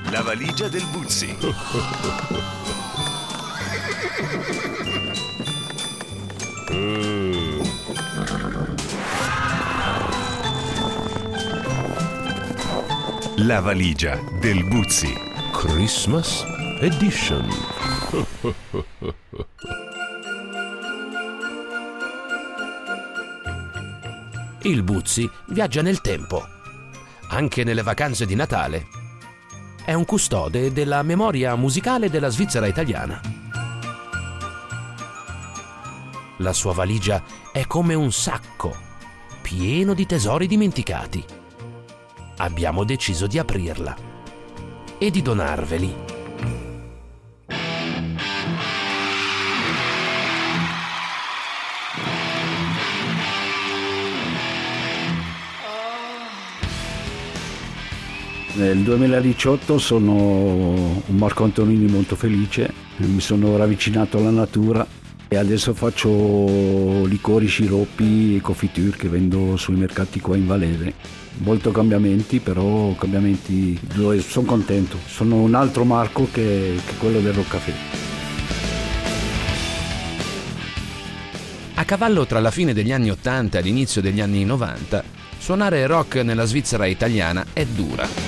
La valigia del Buzzi. La valigia del Buzzi. Christmas Edition. Il Buzzi viaggia nel tempo, anche nelle vacanze di Natale. È un custode della memoria musicale della Svizzera italiana. La sua valigia è come un sacco, pieno di tesori dimenticati. Abbiamo deciso di aprirla e di donarveli. Nel 2018 sono un Marco Antonini molto felice, mi sono ravvicinato alla natura e adesso faccio liquori, sciroppi e confiture che vendo sui mercati qua in Vallese. Molto cambiamenti, però cambiamenti dove sono contento. Sono un altro Marco che quello del Roccafè. A cavallo tra la fine degli anni 80 e l'inizio degli anni 90, suonare rock nella Svizzera italiana è dura.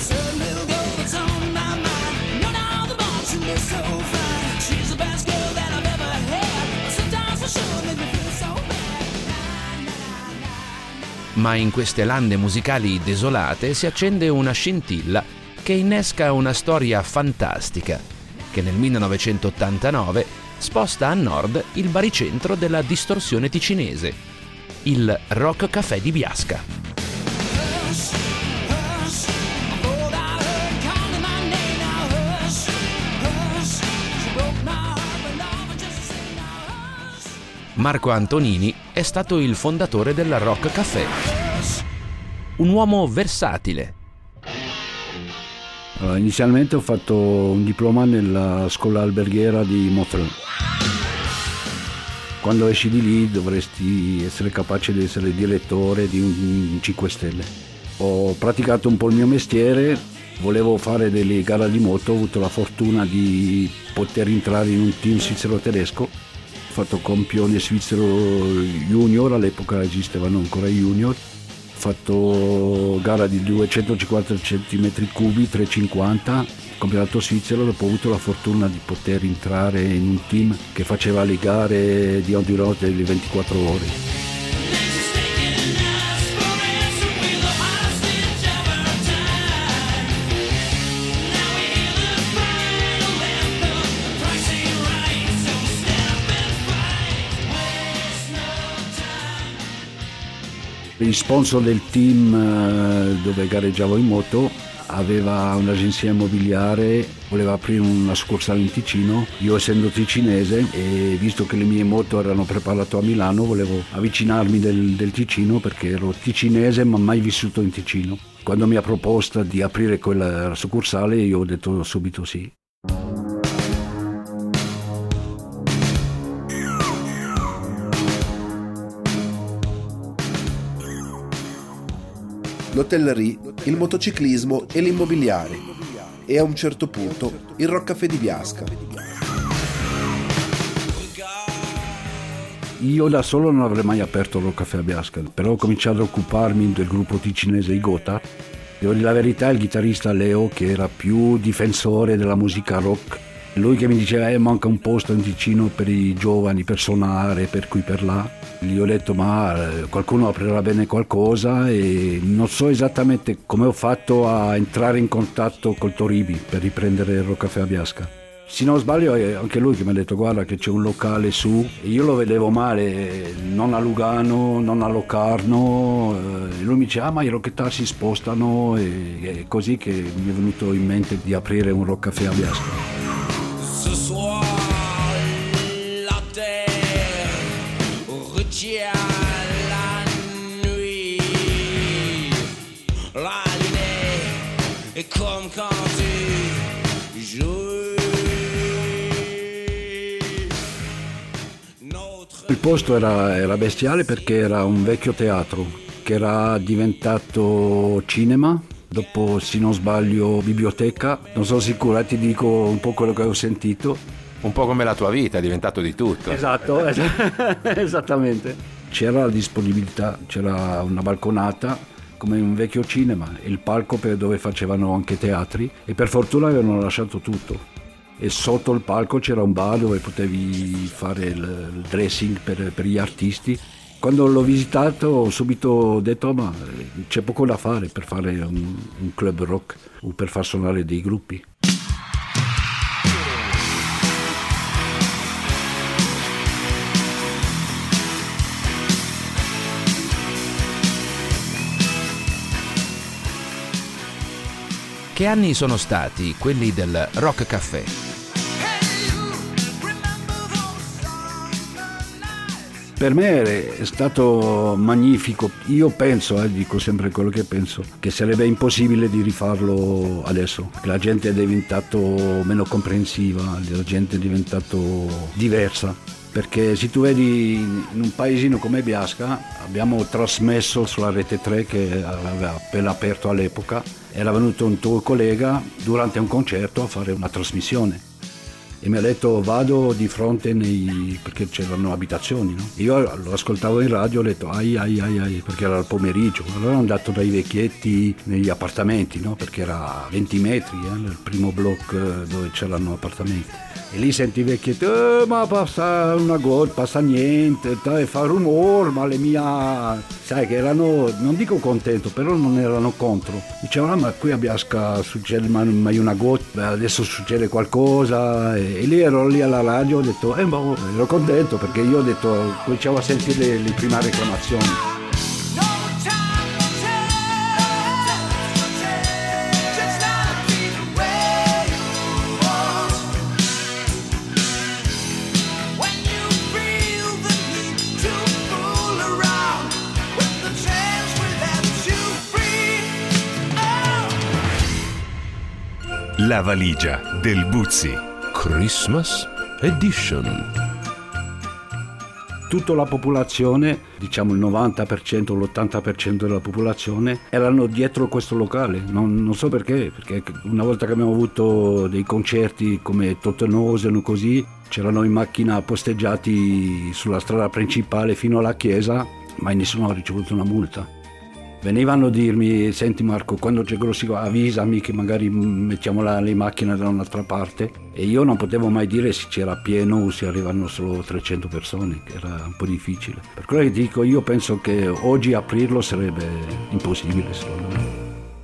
Ma in queste lande musicali desolate si accende una scintilla che innesca una storia fantastica che nel 1989 sposta a nord il baricentro della distorsione ticinese, il Rock Café di Biasca. Marco Antonini è stato il fondatore del Rock Café. Un uomo versatile. Inizialmente ho fatto un diploma nella scuola alberghiera di Montreux. Quando esci di lì dovresti essere capace di essere direttore di un 5 Stelle. Ho praticato un po' il mio mestiere, volevo fare delle gare di moto, ho avuto la fortuna di poter entrare in un team svizzero-tedesco. Ho fatto campione svizzero junior, all'epoca esistevano ancora i junior. Ho fatto gara di 250 cm3, 350, campionato svizzero. Dopo ho avuto la fortuna di poter entrare in un team che faceva le gare di endurance delle 24 ore. Il sponsor del team dove gareggiavo in moto aveva un'agenzia immobiliare, voleva aprire una succursale in Ticino. Io essendo ticinese e visto che le mie moto erano preparate a Milano, volevo avvicinarmi del Ticino perché ero ticinese ma mai vissuto in Ticino. Quando mi ha proposto di aprire quella succursale io ho detto subito sì. L'hotellerie, il motociclismo e l'immobiliare e a un certo punto il Rock Café di Biasca. Io da solo non avrei mai aperto il Rock Café a Biasca, però ho cominciato a occuparmi del gruppo ticinese I Gotha. Devo dire la verità, il chitarrista Leo, che era più difensore della musica rock, lui che mi diceva manca un posto in Ticino per i giovani, per suonare, per qui per là. Gli ho detto ma qualcuno aprirà bene qualcosa e non so esattamente come ho fatto a entrare in contatto col Toribi per riprendere il Rock Café a Biasca. Se non sbaglio è anche lui che mi ha detto guarda che c'è un locale su, e io lo vedevo male, non a Lugano, non a Locarno, e lui mi dice ma i rockettari si spostano, e è così che mi è venuto in mente di aprire un Rock Café a Biasca. Ce soir, la terre retient la nuit. La lune est comme quand tu joues. Il posto era bestiale perché era un vecchio teatro che era diventato cinema dopo, se non sbaglio, biblioteca. Non sono sicuro, ti dico un po' quello che ho sentito. Un po' come la tua vita, è diventato di tutto. Esatto, esattamente. C'era la disponibilità, c'era una balconata come un vecchio cinema, il palco dove facevano anche teatri, e per fortuna avevano lasciato tutto. E sotto il palco c'era un bar dove potevi fare il dressing per gli artisti. Quando l'ho visitato ho subito detto ma c'è poco da fare per fare un club rock o per far suonare dei gruppi. Che anni sono stati quelli del Rock Café? Per me è stato magnifico. Io penso, dico sempre quello che penso, che sarebbe impossibile di rifarlo adesso. La gente è diventata meno comprensiva, la gente è diventata diversa. Perché se tu vedi in un paesino come Biasca, abbiamo trasmesso sulla Rete 3 che aveva appena aperto all'epoca, era venuto un tuo collega durante un concerto a fare una trasmissione e mi ha detto vado di fronte perché c'erano abitazioni, no? Io lo ascoltavo in radio, ho detto ai perché era il pomeriggio, allora ero andato dai vecchietti negli appartamenti, no? Perché era a 20 metri il primo blocco dove c'erano appartamenti. E lì senti i vecchietti, ma passa una goccia, passa niente, fa rumore, ma le mie... Sai che erano, non dico contento, però non erano contro. Dicevano, ma qui a Biasca succede mai una goccia, adesso succede qualcosa. E lì ero lì alla radio, ho detto, ero contento perché io ho detto, cominciavo a sentire le prime reclamazioni. La valigia del Buzzi. Christmas Edition. Tutta la popolazione, diciamo il 90% o l'80% della popolazione, erano dietro questo locale. Non so perché una volta che abbiamo avuto dei concerti come Tottenhausen o così, c'erano in macchina posteggiati sulla strada principale fino alla chiesa, ma nessuno ha ricevuto una multa. Venivano a dirmi, senti Marco, quando c'è grossi avvisami che magari mettiamo le macchine da un'altra parte, e io non potevo mai dire se c'era pieno o se arrivano solo 300 persone, che era un po' difficile. Per quello che dico, io penso che oggi aprirlo sarebbe impossibile secondo me.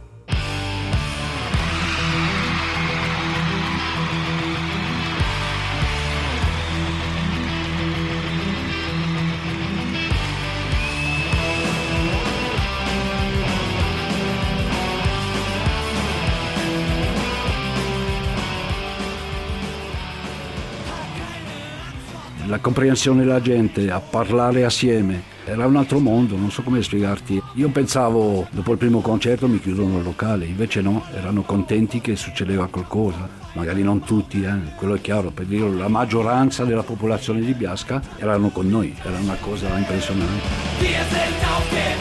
La comprensione della gente, a parlare assieme, era un altro mondo, non so come spiegarti. Io pensavo, dopo il primo concerto mi chiudono il locale, invece no, erano contenti che succedeva qualcosa. Magari non tutti, quello è chiaro, per dire la maggioranza della popolazione di Biasca erano con noi, era una cosa impressionante.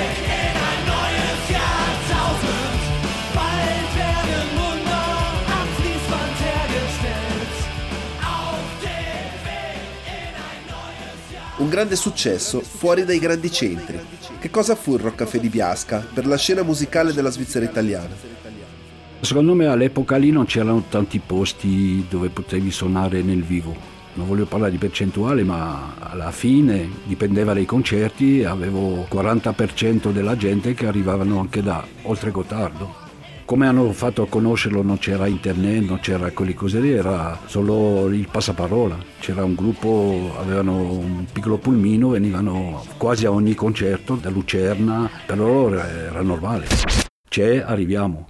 Un grande successo fuori dai grandi centri. Che cosa fu il Rock Café di Biasca per la scena musicale della Svizzera italiana? Secondo me all'epoca lì non c'erano tanti posti dove potevi suonare nel vivo. Non voglio parlare di percentuale, ma alla fine dipendeva dai concerti e avevo 40% della gente che arrivavano anche da oltre Gottardo. Come hanno fatto a conoscerlo? Non c'era internet, non c'era quelle cose lì, era solo il passaparola. C'era un gruppo, avevano un piccolo pulmino, venivano quasi a ogni concerto da Lucerna, per loro era normale. Arriviamo.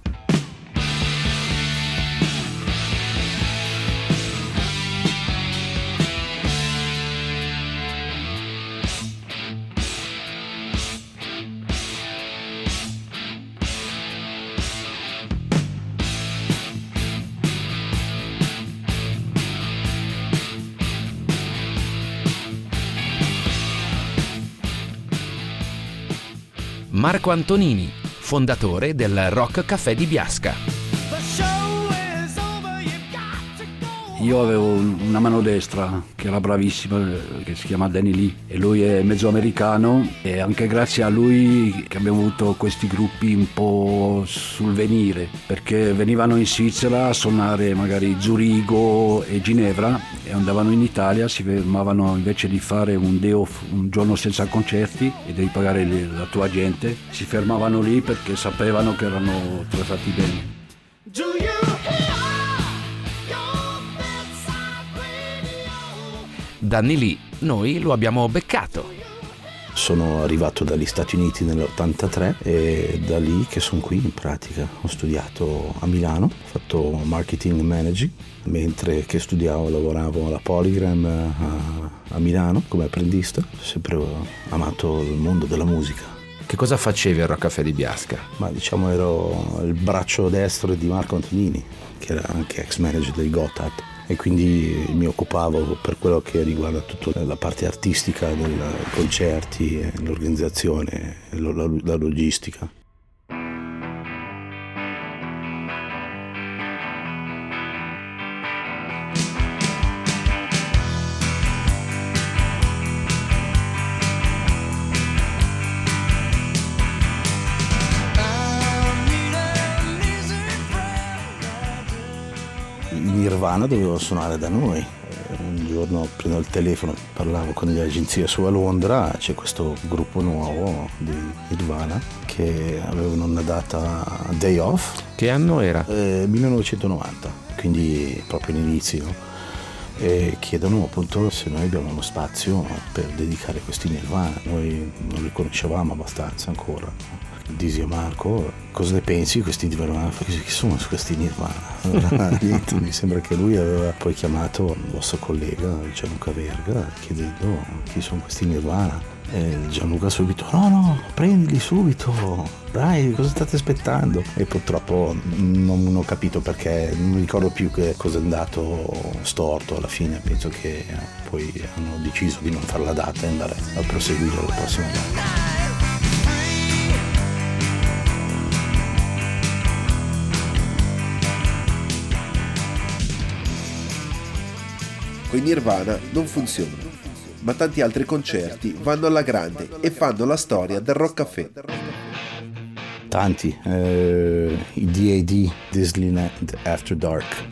Marco Antonini, fondatore del Rock Café di Biasca. Io avevo una mano destra che era bravissima, che si chiama Danny Lee, e lui è mezzo americano, e anche grazie a lui che abbiamo avuto questi gruppi un po' sul venire, perché venivano in Svizzera a suonare magari Zurigo e Ginevra e andavano in Italia, si fermavano, invece di fare un day off, un giorno senza concerti e devi pagare la tua gente, si fermavano lì perché sapevano che erano trattati bene. Danny Lee, noi lo abbiamo beccato. Sono arrivato dagli Stati Uniti nell'83 e da lì che sono qui in pratica. Ho studiato a Milano, ho fatto marketing and managing, mentre che studiavo lavoravo alla Polygram a Milano come apprendista. Ho sempre amato il mondo della musica. Che cosa facevi al Rock Café di Biasca? Ma diciamo ero il braccio destro di Marco Antonini, che era anche ex manager del Gotthard, e quindi mi occupavo per quello che riguarda tutta la parte artistica dei concerti, l'organizzazione, la logistica. Nirvana doveva suonare da noi. Un giorno prendo il telefono, parlavo con le agenzie su a Londra, c'è questo gruppo nuovo di Nirvana che avevano una data day off. Che anno era? 1990, quindi proprio all'inizio, e chiedono appunto se noi abbiamo uno spazio per dedicare questi Nirvana. Noi non li conoscevamo abbastanza ancora. Disi a Marco, cosa ne pensi di questi Nirvana? Chi sono questi Nirvana? Mi sembra che lui aveva poi chiamato il vostro collega Gianluca Verga chiedendo chi sono questi Nirvana, e Gianluca subito no, prendili subito, dai, cosa state aspettando? E purtroppo non ho capito perché, non mi ricordo più che cosa è andato storto alla fine. Penso che poi hanno deciso di non fare la data e andare a proseguire la prossima data. Con Nirvana non funziona, ma tanti altri concerti vanno alla grande e fanno la storia del Rock Café. Tanti, i DAD, Disneyland After Dark.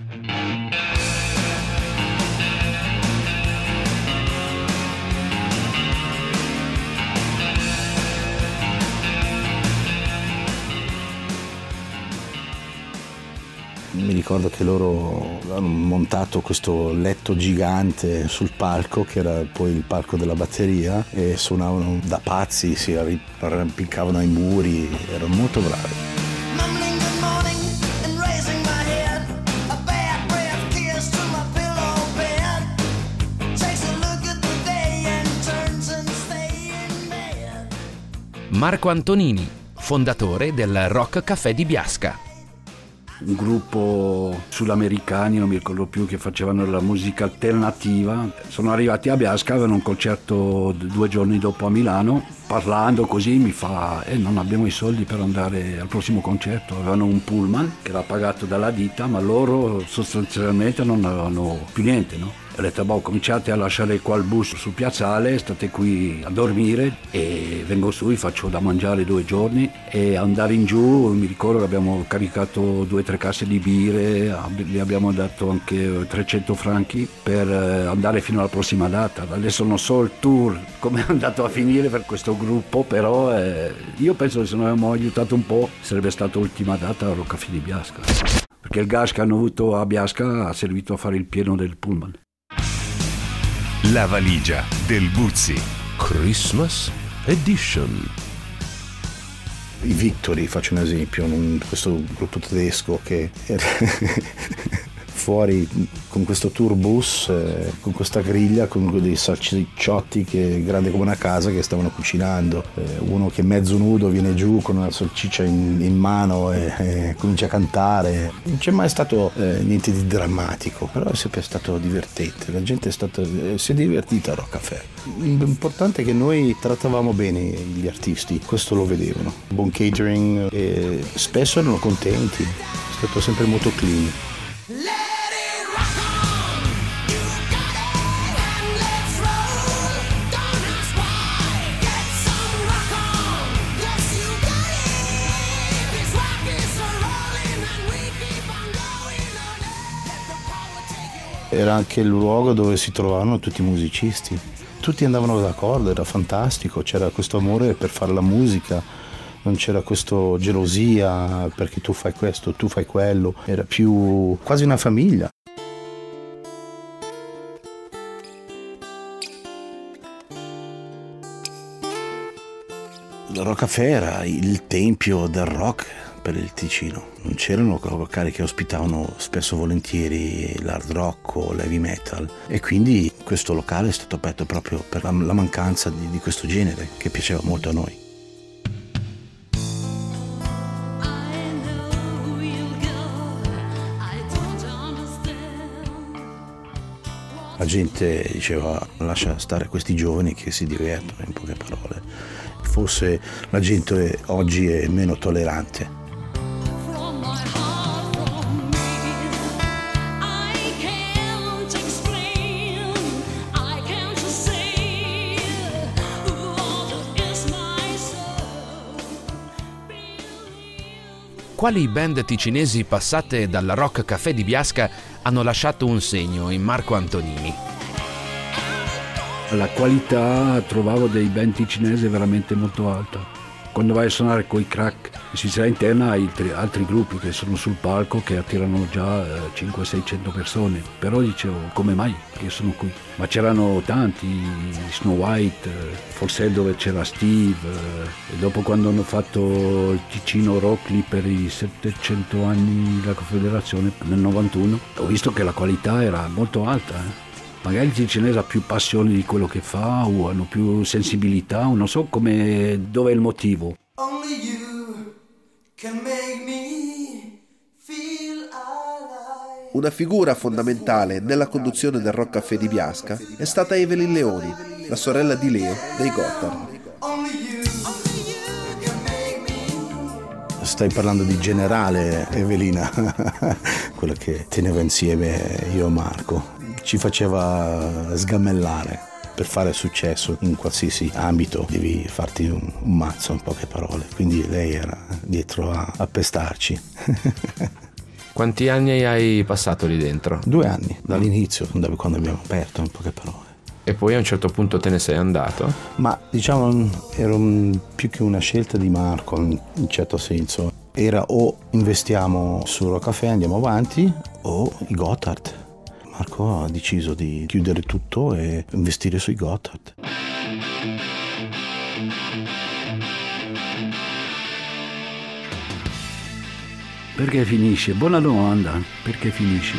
Mi ricordo che loro hanno montato questo letto gigante sul palco, che era poi il palco della batteria, e suonavano da pazzi, si arrampicavano ai muri, erano molto bravi. Marco Antonini, fondatore del Rock Café di Biasca. Un gruppo sudamericani, non mi ricordo più, che facevano la musica alternativa. Sono arrivati a Biasca, avevano un concerto 2 giorni dopo a Milano. Parlando così mi fa non abbiamo i soldi per andare al prossimo concerto. Avevano un pullman che era pagato dalla ditta, ma loro sostanzialmente non avevano più niente, no? Ho detto, cominciate a lasciare qua il bus sul piazzale, state qui a dormire, e vengo su, vi faccio da mangiare 2 giorni. E andare in giù, mi ricordo che abbiamo caricato 2 o 3 casse di birre, gli abbiamo dato anche 300 franchi per andare fino alla prossima data. Adesso non so il tour come è andato a finire per questo gruppo, però io penso che se non avevamo aiutato un po' sarebbe stata l'ultima data al Rock Café di Biasca, perché il gas che hanno avuto a Biasca ha servito a fare il pieno del pullman. La valigia del Buzzi Christmas Edition. I Victory, faccio un esempio, questo gruppo tedesco che fuori con questo tourbus, con questa griglia, con dei salsicciotti grande come una casa che stavano cucinando. Uno che mezzo nudo viene giù con una salsiccia in mano e comincia a cantare. Non c'è mai stato niente di drammatico, però è sempre stato divertente. La gente si è divertita a Rock Café. L'importante è che noi trattavamo bene gli artisti, questo lo vedevano. Buon catering e spesso erano contenti, è stato sempre molto clean. Era anche il luogo dove si trovavano tutti i musicisti. Tutti andavano d'accordo, era fantastico, c'era questo amore per fare la musica, non c'era questa gelosia perché tu fai questo, tu fai quello, era più quasi una famiglia. Il Rock Café era il tempio del rock per il Ticino. Non c'erano locali che ospitavano spesso volentieri l'hard rock o l'heavy metal, e quindi questo locale è stato aperto proprio per la mancanza di questo genere che piaceva molto a noi. La gente diceva: lascia stare questi giovani che si divertono, in poche parole. Forse la gente oggi è meno tollerante. Quali band ticinesi passate dal Rock Café di Biasca hanno lasciato un segno in Marco Antonini? La qualità trovavo dei band ticinesi veramente molto alta. Quando vai a suonare coi Crack, si sarà interna hai altri gruppi che sono sul palco che attirano già 500-600 persone, però dicevo come mai che sono qui? Ma c'erano tanti, Snow White, Forsell dove c'era Steve, e dopo quando hanno fatto il Ticino Rock lì per i 700 anni della Confederazione nel 91, ho visto che la qualità era molto alta. Magari il ticinese ha più passione di quello che fa o hanno più sensibilità, o non so dove è il motivo. Only you can make me feel alive. Una figura fondamentale nella conduzione del Rock Café di Biasca è stata Evelyn Leoni, la sorella di Leo dei Gotthard. Stai parlando di Generale Evelina, quella che teneva insieme io e Marco. Ci faceva sgammellare. Per fare successo in qualsiasi ambito devi farti un mazzo, in poche parole. Quindi lei era dietro a pestarci. Quanti anni hai passato lì dentro? 2 anni, dall'inizio, da quando abbiamo aperto, in poche parole. E poi a un certo punto te ne sei andato? Ma diciamo era più che una scelta di Marco, in certo senso. Era o investiamo su Rock Café, andiamo avanti, o i Gotthard. Marco ha deciso di chiudere tutto e investire sui Gotthard. Perché finisce? Buona domanda. Perché finisce?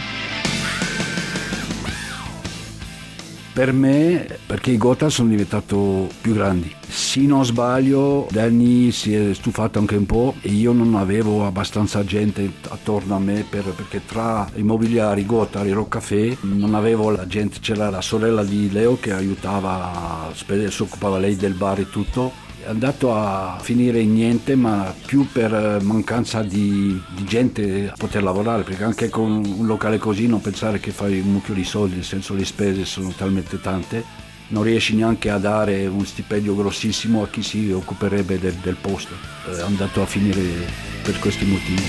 Per me, perché i Gotthard sono diventati più grandi. Se non sbaglio, Danny si è stufato anche un po' e io non avevo abbastanza gente attorno a me perché tra i mobiliari Gotthard e Rock Café non avevo la gente. C'era la sorella di Leo che aiutava, si occupava lei del bar e tutto. È andato a finire in niente, ma più per mancanza di gente a poter lavorare, perché anche con un locale così non pensare che fai un mucchio di soldi, nel senso le spese sono talmente tante, non riesci neanche a dare un stipendio grossissimo a chi si occuperebbe del posto. È andato a finire per questi motivi.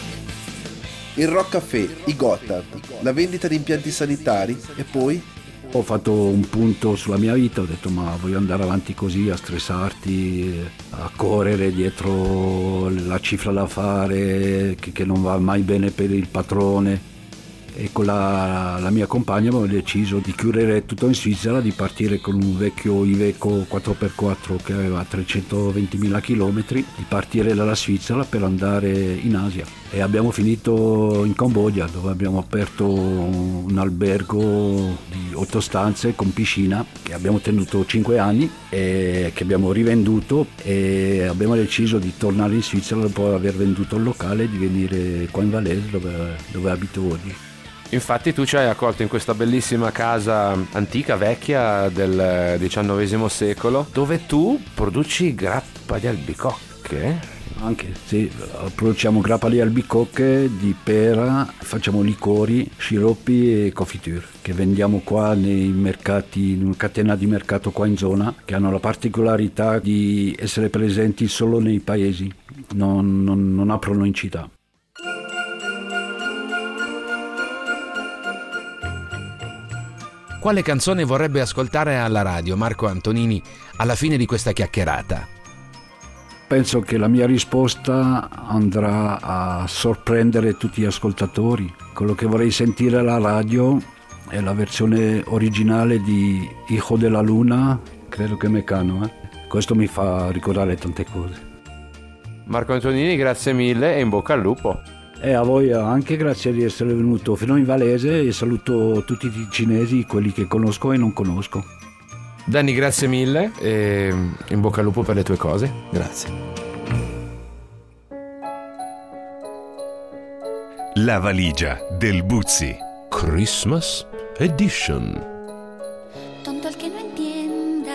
Il Rock Café, i Gotthard, la vendita di impianti sanitari e poi Ho fatto un punto sulla mia vita, ho detto ma voglio andare avanti così a stressarti, a correre dietro la cifra da fare che non va mai bene per il padrone. E con la mia compagna abbiamo deciso di chiudere tutto in Svizzera, di partire con un vecchio Iveco 4x4 che aveva 320.000 km, di partire dalla Svizzera per andare in Asia. E abbiamo finito in Cambogia, dove abbiamo aperto un albergo di 8 stanze con piscina che abbiamo tenuto 5 anni e che abbiamo rivenduto, e abbiamo deciso di tornare in Svizzera dopo aver venduto il locale e di venire qua in Vallese dove abito oggi. Infatti tu ci hai accolto in questa bellissima casa antica, vecchia, del XIX secolo, dove tu produci grappa di albicocche. Anche, sì, produciamo grappa di albicocche, di pera, facciamo liquori, sciroppi e confiture, che vendiamo qua nei mercati, in una catena di mercato qua in zona, che hanno la particolarità di essere presenti solo nei paesi, non aprono in città. Quale canzone vorrebbe ascoltare alla radio Marco Antonini alla fine di questa chiacchierata? Penso che la mia risposta andrà a sorprendere tutti gli ascoltatori. Quello che vorrei sentire alla radio è la versione originale di Hijo de la Luna, credo che Mecano. Questo mi fa ricordare tante cose. Marco Antonini, grazie mille e in bocca al lupo. E a voi anche grazie di essere venuto fino in Vallese, e saluto tutti i cinesi, quelli che conosco e non conosco. Danny, grazie mille e in bocca al lupo per le tue cose. Grazie. La valigia del Buzzi. Christmas Edition. Tonto el que no entienda,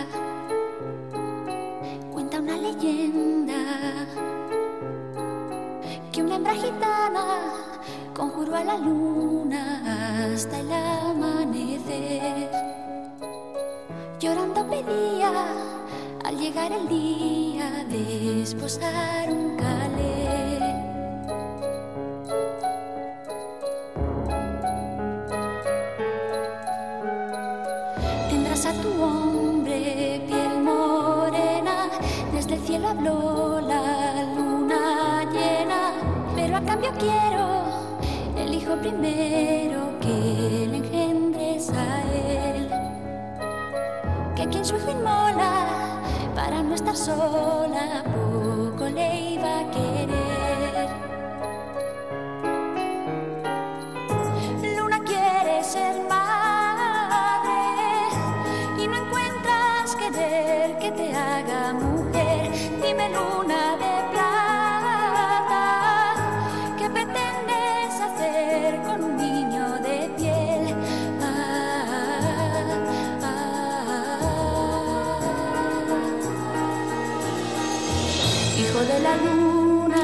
cuenta una leyenda que una hembra gitana conjuró a la luna hasta el amanecer. Llorando pedía al llegar el día de esposar un calé. Tendrás a tu hombre piel morena, desde el cielo habló la luna llena, pero a cambio quiero el hijo primero que le engendres a él. Que quien su hijo inmola para no estar sola, poco le iba a querer. Luna quiere ser madre y no encuentras querer que te haga mujer. Dime, luna de plata, ¿qué pretendes hacer con un niño de piel? Hijo de la luna,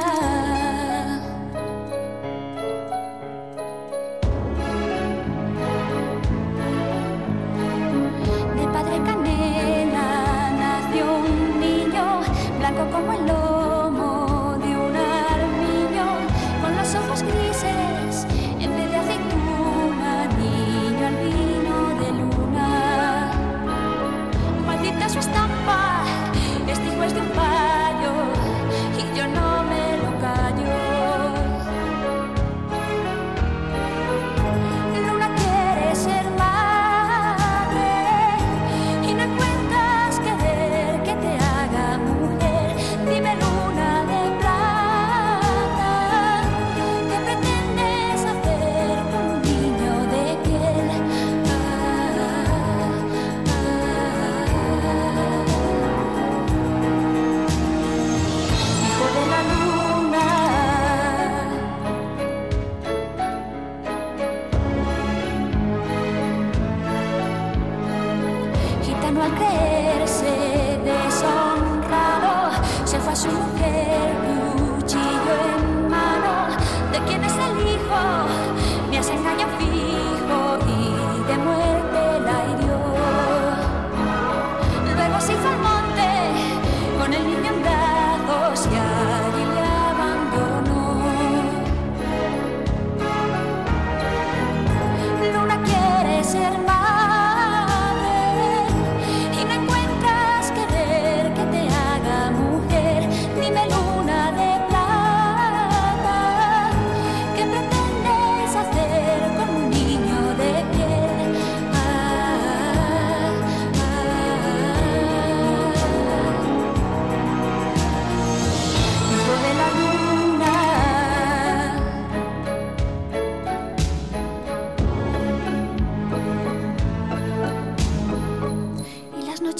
de padre canela nació un niño, blanco como el lomo de un armiño, con los ojos grises en vez de aceituna, niño albino de luna. Maldita su estampa, este hijo es de un payo y yo no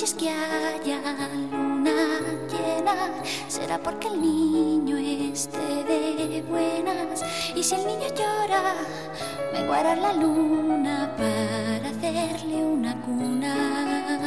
noches que haya luna llena, será porque el niño esté de buenas. Y si el niño llora, vengo a arar la luna para hacerle una cuna.